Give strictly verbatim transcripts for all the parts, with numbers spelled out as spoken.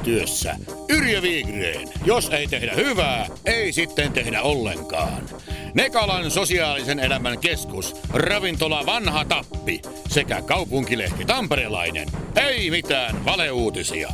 yhteistyössä. Yrjö Viigreen. Jos ei tehdä hyvää, ei sitten tehdä ollenkaan. Nekalan sosiaalisen elämän keskus, ravintola Vanha Tappi sekä kaupunkilehti Tamperelainen. Ei mitään valeuutisia.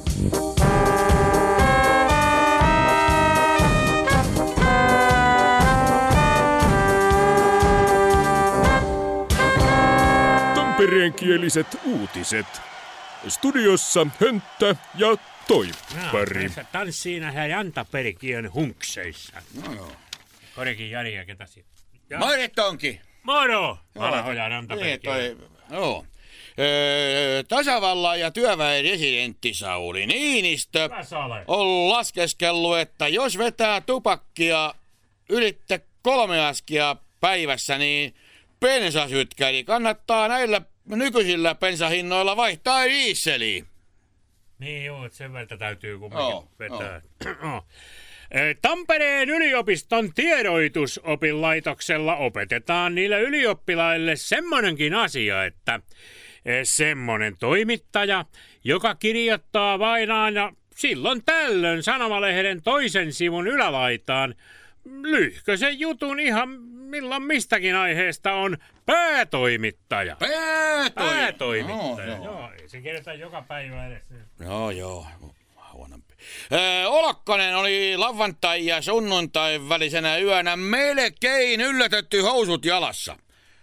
Tampereenkieliset uutiset. Studiossa Hönttä ja Toippari. No, tanssii nähdään Jantaperikiön hunkseissa. No joo. Korikin Jari ja ketä sitten? Morittonki. Moro! Vanhoja Jantaperikiön. Joo. Öö, tasavallan ja työväen residentti Sauli Niinistö on laskeskellut, että jos vetää tupakkia ylitte kolme askia päivässä, niin bensasytkäri kannattaa näillä nykyisillä bensahinnoilla vaihtaa dieseliin. Niin joo, että sen verran täytyy kumminkin oh, vetää. Oh. Tampereen yliopiston tiedotusopinlaitoksella opetetaan niille ylioppilaille semmonenkin asia, että semmonen toimittaja, joka kirjoittaa vain aina silloin tällöin sanomalehden toisen sivun ylälaitaan lyhkösen jutun ihan milloin mistäkin aiheesta on päätoimittaja. Päätoimittaja? Päätoimittaja, no, joo. joo. Se kirjoitetaan joka päivä edes. Joo, joo. Huonompi. Öö, Olokkonen oli lauantai ja sunnuntai välisenä yönä melkein yllätetty housut jalassa.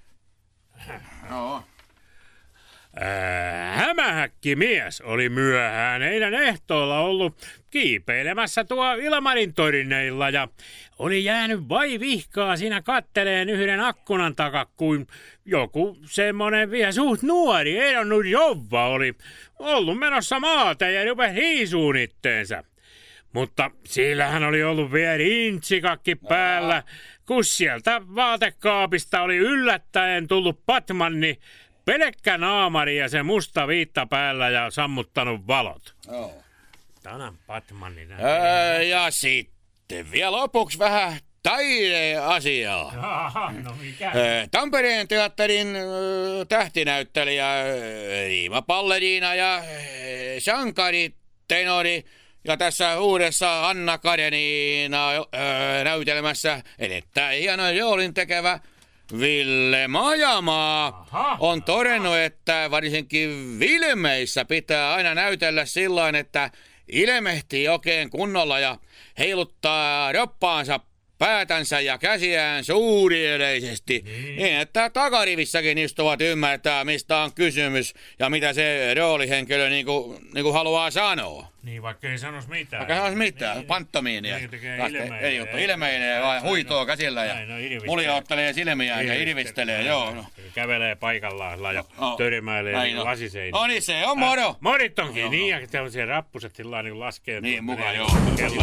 Joo. Ää, hämähäkkimies oli myöhään eilen ehtoolla ollut kiipeilemässä tuo Ilmarin torineilla ja oli jäänyt vai vihkaa siinä katteleen yhden akkunan takaa, kuin joku semmonen vielä suht nuori edonnut jovva oli ollut menossa maata ja rupesi hiisuun itteensä. Mutta sillähän oli ollut vielä rintsikakki päällä, kun sieltä vaatekaapista oli yllättäen tullut Batmanni, pelkkä naamari ja se musta viitta päällä ja sammuttanut valot. Oh. Tänään Batmanni näin. Öö, ja sitten vielä lopuksi vähän taideasiaa. Jaha, no mikä? Öö, Tampereen teatterin öö, tähtinäyttelijä Riima Palleriina ja öö, sankari tenori ja tässä uudessa Anna Karenina öö, näytelmässä erittäin hienon roolin tekevä Ville Majamaa Aha. on todennut, että varsinkin filmeissä pitää aina näytellä sillain, että ilmehtii oikein kunnolla ja heiluttaa roppaansa, päätänsä ja käsiään suurieleisesti, niin. niin että takarivissäkin istuvat ymmärtää, mistä on kysymys ja mitä se roolihenkilö niinku, niinku haluaa sanoa. Niin, vaikka ei sanoisi mitään. Vaikka ei sanoisi mitään, niin, pantomiinia. Niin, tekee ilmeilee. Ei juttu, ilmeilee vaan huitoo käsillä ja muljauttelee silmiään ja irvistelee, joo. No. Kävelee paikallaan ja no, törmäilee no, no. lasiseinä. No niin, se on moro. Äh, morittonkin, no, niin, ja tämmöisiä rappuset sillä niin laskee. Niin, mukaan joo.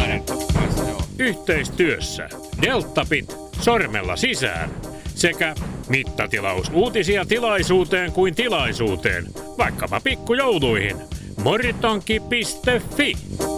Yhteistyössä Deltapit sormella sisään sekä mittatilaus uutisia tilaisuuteen kuin tilaisuuteen, vaikkapa pikkujouluihin. Morittonki piste fi